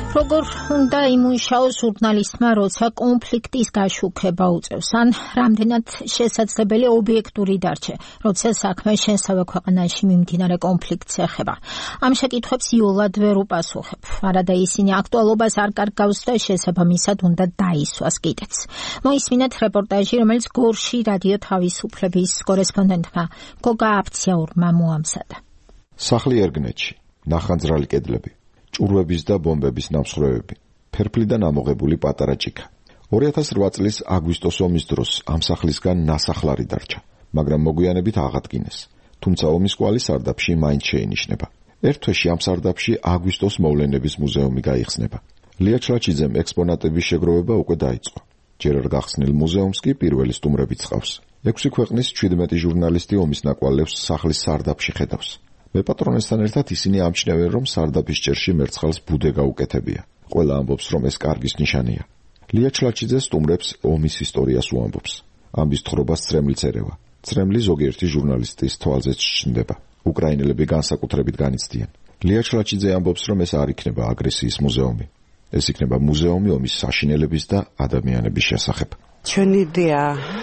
როგორ უნდა იმუშაოს ჟურნალისტმა, როცა კონფლიქტის გაშუქება უწევს, ან რამდენად შესაძლებელი ობიექტური დარჩე, როცა საქმე შენსავე ქვეყანაში მიმდინარე კონფლიქტს ეხება. ამ შეკითხვებს იოლად ვერ უპასუხებ. არადა ისინი აქტუალობას არ კარგავს და შესაბამისად უნდა დაისვას კიდეც. მოისმინეთ რეპორტაჟი, რომელიც გორში რადიო თავისუფლების კორესპონდენტმა გოგა აფციაურმა მოამზადა. სახლი ერგნეთში, ნახანძრალი კედლები, ჭურვების და ბომბების ნამსხვრევები, ფერფლიდან ამოღებული პატარა ჭიქა. 2008 წლის აგვისტოს ომის დროს ამ სახლისგან ნასახლარი დარჩა, მაგრამ მოგვიანებით აღადგინეს. თუმცა ომის კვალი სარდაფში მაინც შეინიშნება. ერთ თვეში ამ სარდაფში აგვისტოს მოვლენების მუზეუმი გაიხსნება. ლია ჩლაჩიძემ ექსპონატების შეგროვება უკვე დაიწყო. ჯერ არ გახსნილ მუზეუმს კი პირველი სტუმრებიც ჰყავს. 6 ქვეყნის 17 ჟურნალისტი ომის ნაკვალევს სახლის სარდაფში ხედავს. მეპატრონესთან ერთად ისინი ამჩნევენ, რომ სარდაფის ჭერში მერცხალს ბუდე გაუკეთებია. ყველა ამბობს, რომ ეს კარგის ნიშანია. ლია ჩლაჩიძე სტუმრებს ომის ისტორიას უამბობს. ამბის თხრობას წრემლიც ერევა. წრემლი ზოგიერთი ჟურნალისტის თვალზეც ჩნდება. უკრაინელები განსაკუთრებით განიცდიან. ლია ჩლაჩიძე ამბობს, რომ ეს არ იქნება აგრესიის მუზეუმი. ეს იქნება მუზეუმი ომის საშინელების და ადამიანების შესახებ. ჩვენი იდეა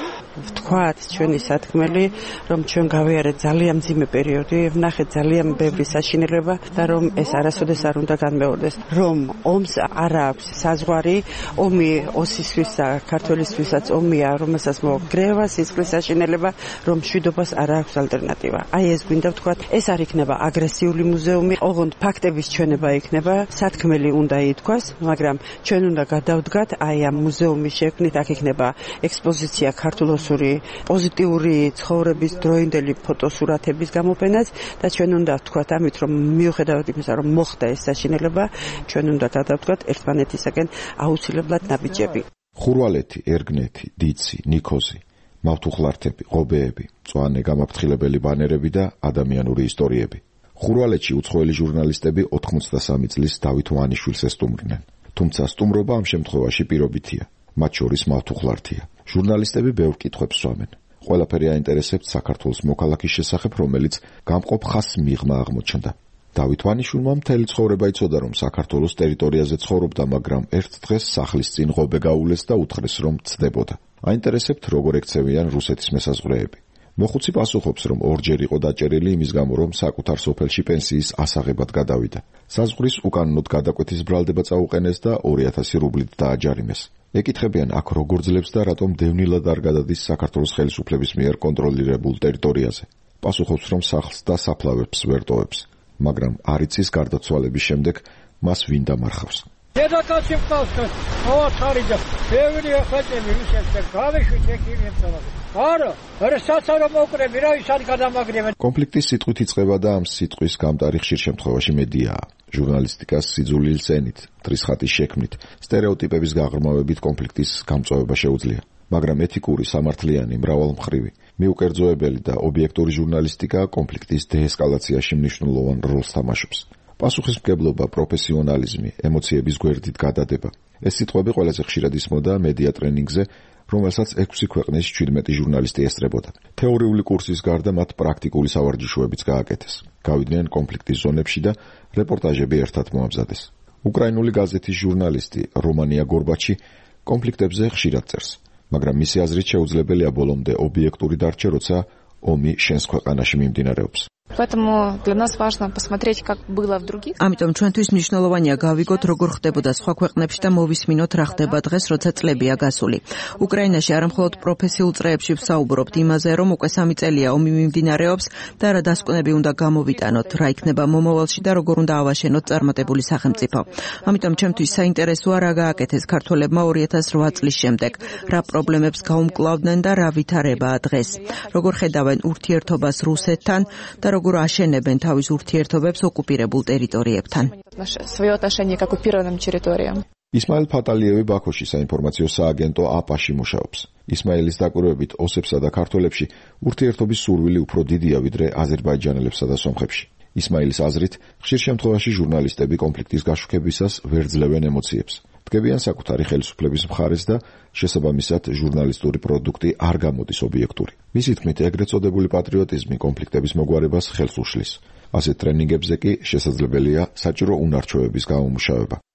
ვთქვათ, ჩვენი სათქმელი, რომ ჩვენ გავიარეთ ძალიან მძიმე პერიოდი, ვნახეთ ძალიან ბევრი საშინელება და რომ ეს არასოდეს არ უნდა განმეორდეს. რომ ომს არ აქვს საზღვარი, ომი ოსისთვის და ქართველისთვისაც ომია, რომელსაც მოგრევა სისხლის საშინელება, რომ მშვიდობას არ აქვს ალტერნატივა. აი ეს გვინდა ვთქვათ, ეს არ იქნება აგრესიული მუზეუმი, ოღონდ ფაქტების ჩვენება იქნება, სათქმელი უნდა ითქვას, მაგრამ ჩვენ უნდა გადავდგათ აი ამ მუზეუმის შექმნით, აქ იქნება ექსპოზიცია ქართულ პოზიტიური ცხოვრების დროინდელი ფოტოსურათების გამოფენაც და ჩვენ უნდა ვთქვათ ამით, რომ მიუხედავად იმისა, რომ მოხდა ეს საშინელება, ჩვენ უნდა გადავდგათ ერთმანეთისაგან აუცილებლად ნაბიჯები. ხურვალეთი, ერგნეთი, დიცი, ნიქოზი, მავთუხლართები, ღობეები, მწვანე გამაფრთხილებელი ბანერები და ადამიანური ისტორიები. ხურვალეთში უცხოელი ჟურნალისტები 83 წლის დავით ვანიშვილს ესტუმრნენ. თუმცა სტუმრობა ამ შემთხვევაში პირობითია. მათ შორის მავთუხლართია. ჟურნალისტები ბევრ კითხვებს სვამენ. ყველაფერი აინტერესებთ საქართველოს მოქალაქის შესახებ, რომელიც გამყოფ ხაზს მიღმა აღმოჩნდა. დავით ვანიშვილმა მთელი ცხოვრება იცოდა, რომ საქართველოს ტერიტორიაზე ცხოვრობდა, მაგრამ ერთ დღეს სახლის წინ ღობე გაულეს და უთხრეს, რომ ცდებოდა. აინტერესებთ, როგორ ექცევიან რუსეთის მესაზღვრეები. მოხუცი პასუხობს, რომ ორჯერ იყო დაჭერილი იმის გამო, რომ საკუთარ სოფელში პენსიის ასაღებად გადავიდა. საზღვრის უკანონოდ გადაკვეთის ბრალდება წაუყენეს და 2000 რუბლით დააჯარიმეს. ეკითხებიან, აქ როგორ ძლებს და რატომ დევნილად არ გადადის საქართველოს ხელისუფლების მიერ კონტროლირებულ ტერიტორიაზე. პასუხობს, რომ სახლს და საფლავებს ვერ ტოვებს, მაგრამ არ იცის გარდაცვალების შემდეგ მას ვინ დამარხავს. დედაკაცი მყავს, ოთხარიჯა, ბევრი ახალწები ვიშევდა, გავეშვით ეკიმებსალა. არა საცარო მოკრები, რა ის არ გადამაგრებენ. კონფლიქტის სიტყვით იწყება და ამ სიტყვის გამტარი ხშირ შემთხვევაში მედიაა. ჟურნალისტიკას სიძულვილს ენით, მტრის ხატის შექმნით, სტერეოტიპების გაღრმავებით კონფლიქტის გამწვევება შეუძლია. მაგრამ ეთიკური, სამართლიანი, მრავალმხრივი, მიუკერძოებელი და ობიექტური ჟურნალისტიკა კონფლიქტის დეესკალაციაში მნიშვნელოვან როლს თამაშობს. პასუხისმგებლობა, პროფესიონალიზმი, ემოციების გვერდით გადადება. ეს სიტყვები ყველაზე ხშირად ისმოდა მედია ტრენინგზე, რომელსაც 6 ქვეყნის 17 ჟურნალისტი ესწრებოდა. თეორიული კურსის გარდა მათ პრაქტიკული სავარჯიშოებიც გააკეთეს. გავიდნენ კონფლიქტის ზონებში და რეპორტაჟები ერთად მოამზადეს. უკრაინული გაზეთის ჟურნალისტი რომანია გორბაჩი კონფლიქტებზე ხშირად წერს, მაგრამ მისი აზრით შეუძლებელია ბოლომდე ობიექტური დარჩე, როცა ომი შენს ქვეყანაში მიმდინარეობს. Поэтому для нас важно посмотреть, как было в других. ამიტომ ჩვენთვის მნიშვნელოვანია გავიგოთ, როგორ ხდებოდა სხვა ქვეყნებში და მოვისმინოთ, რა ხდება დღეს, როცა წლებია გასული. უკრაინაში არა მხოლოდ პროფესიულ წრეებში ვსაუბრობთ იმაზე, რომ უკვე 3 წელია ომი მიმდინარეობს და რა დასკვნები უნდა გამოვიტანოთ, რა იქნება მომავალში და როგორ უნდა ავაშენოთ წარმატებული სახელმწიფო. ამიტომ ჩემთვის საინტერესოა, რა გააკეთეს ქართველებმა 2008 წლის შემდეგ, რა პრობლემებს გაუმკლავდნენ და რა ვითარებაა დღეს. როგორ ხედავენ ურთიერთობას რუსეთთან და როგორ აშენებენ თავის ურთიერთობებს ოკუპირებულ ტერიტორიებთან. Своё отношение к оккупированным территориям. ისმაილ ფატალიევი ბაქოში საინფორმაციო სააგენტო აპაში მუშაობს. ისმაილის დაკვირვებით ოსებსა და ქართველებში ურთიერთობის სურვილი უფრო დიდია ვიდრე აზერბაიჯანელებსა და სომხებში. ისმაილის აზრით, ხშირ შემთხვევაში ჟურნალისტები კონფლიქტის გაშუქებისას ვერ ძლევენ ემოციებს. დგებიან საკუთარი ხელისუფლების მხარეს და შესაბამისად ჟურნალისტური პროდუქტი არ გამოდის ობიექტური. მისი თქმით, ეგრეთ წოდებული პატრიოტიზმი კონფლიქტების მოგვარებას ხელს უშლის. ასეთ ტრენინგებზე კი შესაძლებელია საჭირო უნარჩვევების გამომუშავება.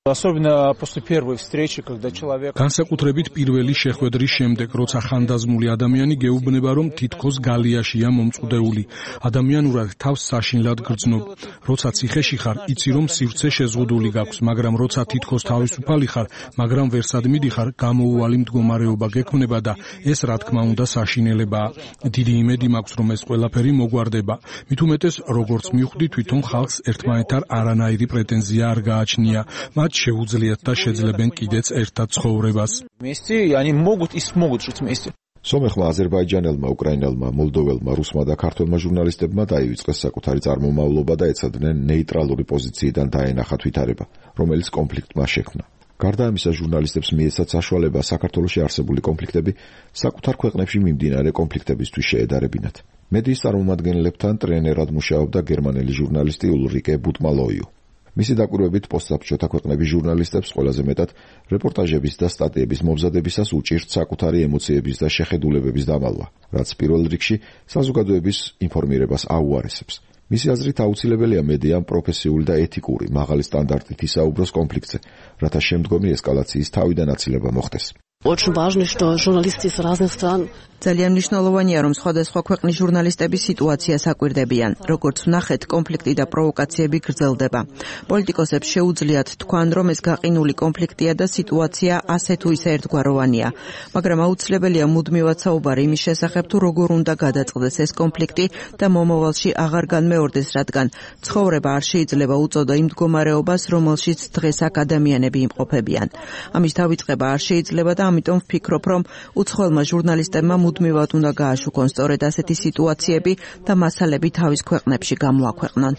Особенно после первой встречи, когда человек განსაკუთრებით პირველი შეხვედრის შემდეგ, როცა ხანდაზმული ადამიანი გეუბნება, რომ თითქოს გალიაშია მომწუდეული, ადამიანურად თავს საშინლად გრძნობ. როცა ციხეში ხარ, იცი რომ სივრცე შეზღუდული გაქვს, მაგრამ როცა თითქოს თავისუფალი ხარ, მაგრამ ვერსად მიდიხარ, გამოუვალი მდგომარეობა გექმნება და ეს რა თქმა უნდა საშინელებაა. დიდი იმედი მაქვს, რომ ეს ყველაფერი მოგვარდება. მით უმეტეს, როგორც მივხვდი, თვითონ ხალხს ერთმანეთთან არანაირი პრეტენზია არ გააჩნია. შეუძლიათ და შეძლებენ კიდეც ერთად ცხოვრებას. Они могут и смогут жить вместе. სომეხმა აზერბაიჯანელმა, უკრაინელმა, მოლდოველმა, რუსმა და ქართველმა ჟურნალისტებმა დაივიწყეს საკუთარი წარმომავლობა და ეცადნენ ნეიტრალური პოზიციიდან დაენახათ ვითარება, რომელიც კონფლიქტმა შექმნა. გარდა ამისა, ჟურნალისტებს მიეცათ საშუალება საქართველოში არსებული კონფლიქტები საკუთარ ქვეყნებში მიმდინარე კონფლიქტებისთვის შეედარებინათ. მედიის წარმომადგენლებთან ტრენერად მუშაობდა გერმანელი ჟურნალისტი ულრიკე ბუტმალოიუ. მისი დაკვირვებით პოსტსაბჭოთა ქვეყნების ჟურნალისტებს ყველაზე მეტად რეპორტაჟების და სტატიების მომზადებისას უჭირთ საკუთარი ემოციების და შეხედულებების დამალვა, რაც პირველ რიგში საზოგადოების ინფორმირებას აუარესებს. მისი აზრით აუცილებელია მედიამ პროფესიული და ეთიკური, მაღალი სტანდარტით ისაუბროს კონფლიქტზე, რათა შემდგომი ესკალაციის თავიდან აცილება მოხდეს. Очень важно, что журналисты из разных стран ძალიან მნიშვნელოვანია, რომ სხვადასხვა ქვეყნის ჟურნალისტები სიტუაციას აკვირდებიან. როგორც ვნახეთ, კონფლიქტი და პროვოკაციები გრძელდება. პოლიტიკოსებს შეუძლიათ თქვან, რომ ეს გაყინული კონფლიქტია და სიტუაცია ასე თუ ისე ერთგვაროვანია. მაგრამ აუცილებელია მუდმივად საუბარი იმის შესახებ, თუ როგორ უნდა გადაწყდეს ეს კონფლიქტი და მომავალში აღარ განმეორდეს, რადგან ცხოვრება არ შეიძლება უწოდო იმ მდგომარეობას, რომელშიც დღეს აქ ადამიანები იმყოფებიან. ამის დავიწყება არ შეიძლება და ამიტომ ვფიქრობ, რომ უცხოელმა ჟურნალისტებმა მუდმივად უნდა გააშუქონ სწორედ ასეთი სიტუაციები და მასალები თავის ქვეყნებში გამოაქვეყნონ.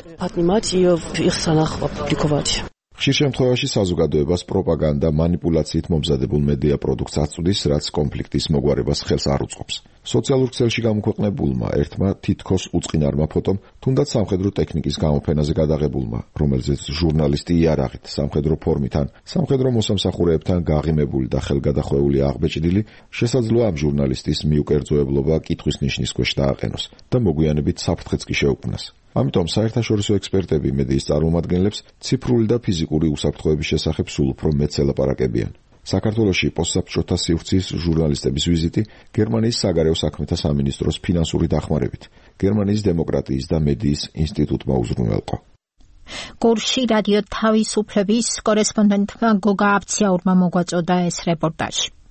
ხშირ შემთხვევაში საზოგადოებას პროპაგანდა მანიპულაციით მომზადებულ მედია პროდუქტს აწვდის, რაც კონფლიქტის მოგვარებას ხელს არ უწყობს. სოციალურ ქსელში გამოქვეყნებულმა ერთმა თითქოს უწყინარმა ფოტომ, თუნდაც სამხედრო ტექნიკის გამოფენაზე გადაღებულმა, რომელზეც ჟურნალისტი იარაღით, სამხედრო ფორმით ან სამხედრო მოსამსახურეებთან გაღიმებული და ხელგადახვეული აღბეჭდილი, შესაძლოა ამ ჟურნალისტის მიუკერძოებლობა კითხვის ნიშნის ქვეშ დააყენოს და მოგვიანებით საფრთხეც კი შეუქმნას. ამიტომ საერთაშორისო ექსპერტები მედიის წარმომადგენლებს ციფრული და ფიზიკური უსაფრთხოების შესახებ სულ უფრო მეტს ელაპარაკებიან. საქართველოში პოსტსაბჭოთა სივრცის ჟურნალისტების ვიზიტი გერმანიის საგარეო საქმეთა სამინისტროს ფინანსური დახმარებით გერმანიის დემოკრატიის და მედიის ინსტიტუტმა უზრუნველყო. გორში რადიო თავისუფლების კორესპონდენტმა გოგა აბციაურმა მოგვაწოდა ეს რეპორტაჟი.